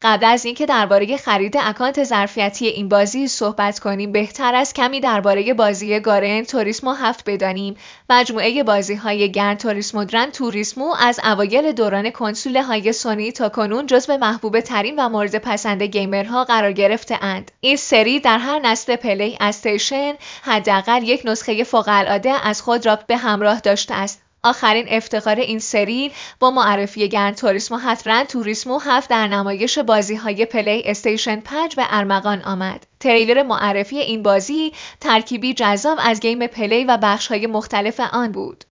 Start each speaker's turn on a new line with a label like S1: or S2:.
S1: قبل از اینکه درباره خرید اکانت ظرفیتی این بازی صحبت کنیم بهتر است کمی درباره بازی گارن توریسمو 7 بدانیم. مجموعه بازی‌های گران توریسمو گران توریسمو از اوایل دوران کنسول‌های سونی تا کنون جزو محبوب ترین و مورد پسند گیمرها قرار گرفته‌اند. این سری در هر نسل پلی استیشن حداقل یک نسخه فوق‌العاده از خود را به همراه داشته است. آخرین افتخار این سری با معرفی گران توریسمو 7 گران توریسمو 7 در نمایش بازی‌های پلی استیشن 5 به ارمغان آمد. تریلر معرفی این بازی ترکیبی جذاب از گیم پلی و بخش‌های مختلف آن بود.